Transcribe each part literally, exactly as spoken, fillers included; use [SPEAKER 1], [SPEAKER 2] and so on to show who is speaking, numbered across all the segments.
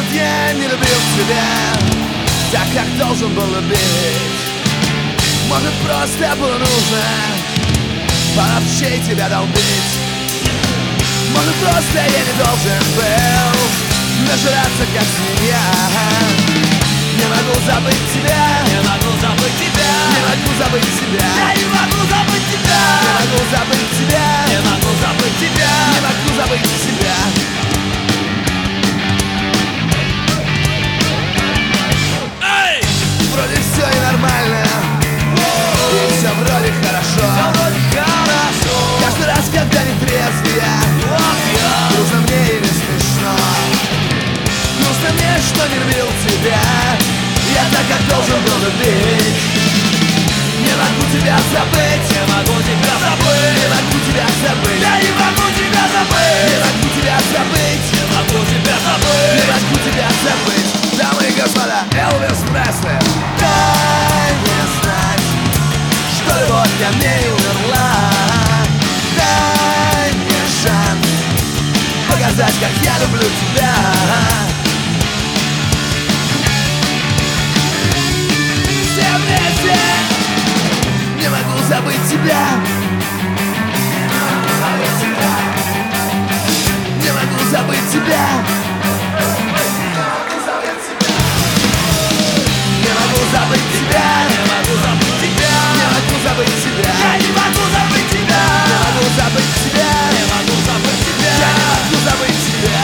[SPEAKER 1] я не любил тебя так, как должен был любить. Может, просто было нужно половчей тебя долбить. Может, просто я не должен был нажраться, как свинья. Не могу забыть тебя,
[SPEAKER 2] Не могу забыть тебя,
[SPEAKER 1] не могу забыть тебя,
[SPEAKER 2] я не могу забыть тебя,
[SPEAKER 1] не могу забыть тебя,
[SPEAKER 2] не могу забыть тебя.
[SPEAKER 1] не могу забыть себя.
[SPEAKER 2] Эй!
[SPEAKER 1] Вроде все и нормально, и все вроде хорошо.
[SPEAKER 2] Вроде хорошо.
[SPEAKER 1] Каждый раз, когда не трезв я,
[SPEAKER 2] Вот я.
[SPEAKER 1] грустно мне или смешно. Грустно мне, что не любил тебя я так, как должен был любить. Не могу тебя забыть,
[SPEAKER 2] Не могу тебя
[SPEAKER 1] не
[SPEAKER 2] забыть,
[SPEAKER 1] могу тебя забыть,
[SPEAKER 2] я не могу тебя
[SPEAKER 1] не
[SPEAKER 2] забыть,
[SPEAKER 1] могу тебя забыть,
[SPEAKER 2] не могу тебя
[SPEAKER 1] не
[SPEAKER 2] забыть.
[SPEAKER 1] могу тебя забыть. Дамы и господа, Элвис Пресли. Дай мне знать, что любовь ко мне не умерла. Дай мне шанс показать, как я люблю тебя. Все вместе. Не могу забыть тебя. Не могу забыть тебя. Не могу забыть тебя.
[SPEAKER 2] Не могу забыть тебя,
[SPEAKER 1] Не могу забыть тебя.
[SPEAKER 2] я не могу забыть тебя,
[SPEAKER 1] Не могу забыть тебя.
[SPEAKER 2] не могу забыть тебя.
[SPEAKER 1] Я не могу забыть тебя.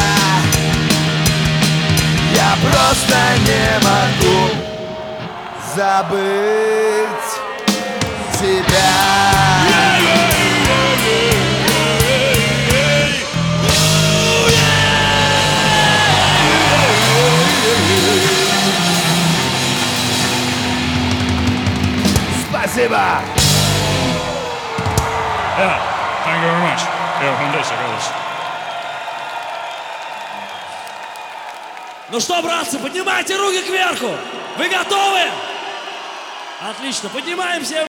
[SPEAKER 1] Я просто не могу забыть тебя. Спасибо.
[SPEAKER 3] Yeah, thank you very much. Yeah, fantastic, Alice.
[SPEAKER 2] Ну что, братцы, поднимайте руки кверху. Вы готовы? Отлично, поднимаемся.